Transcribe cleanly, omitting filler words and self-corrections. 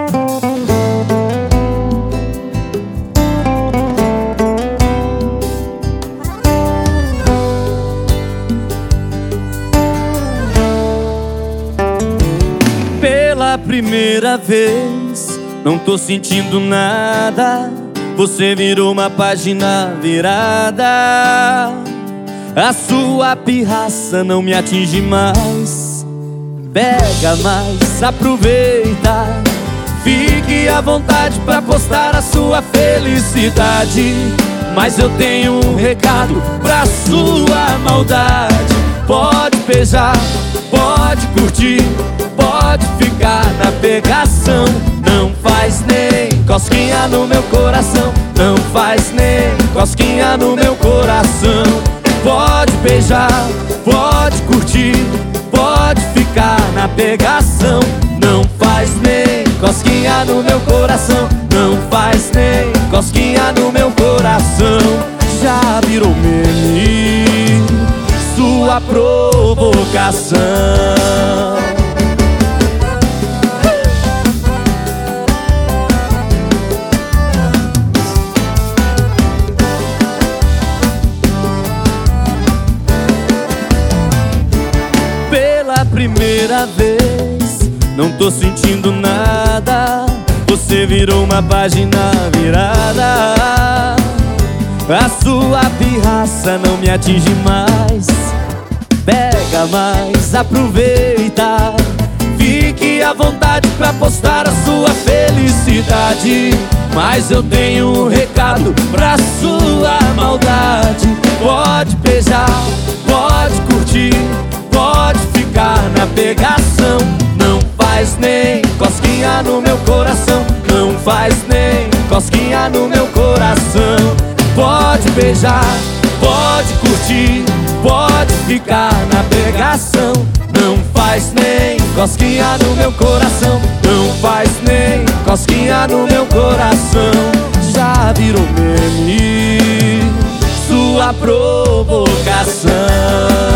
Pela primeira vez, não tô sentindo nada. Você virou uma página virada. A sua pirraça não me atinge mais. Pega mais, aproveita. Fique à vontade pra postar a sua felicidade. Mas eu tenho um recado pra sua maldade. Pode beijar, pode curtir, pode ficar na pegação. Não faz nem cosquinha no meu coração. Não faz nem cosquinha no meu coração. Pode beijar, pode curtir, pode ficar na pegação. Não faz nem cosquinha no meu coração. Não faz nem cosquinha no meu coração. Já virou meme sua provocação. Pela primeira vez, não tô sentindo nada. Você virou uma página virada. A sua pirraça não me atinge mais. Pega mais, aproveita. Fique à vontade pra postar a sua felicidade. Mas eu tenho um recado pra sua maldade. Pode beijar, pode curtir, pode ficar na pegação. Não faz nem cosquinha no meu coração. Não faz nem cosquinha no meu coração. Pode beijar, pode curtir, pode ficar na pegação. Não faz nem cosquinha no meu coração. Não faz nem cosquinha no meu coração. Já virou meme sua provocação.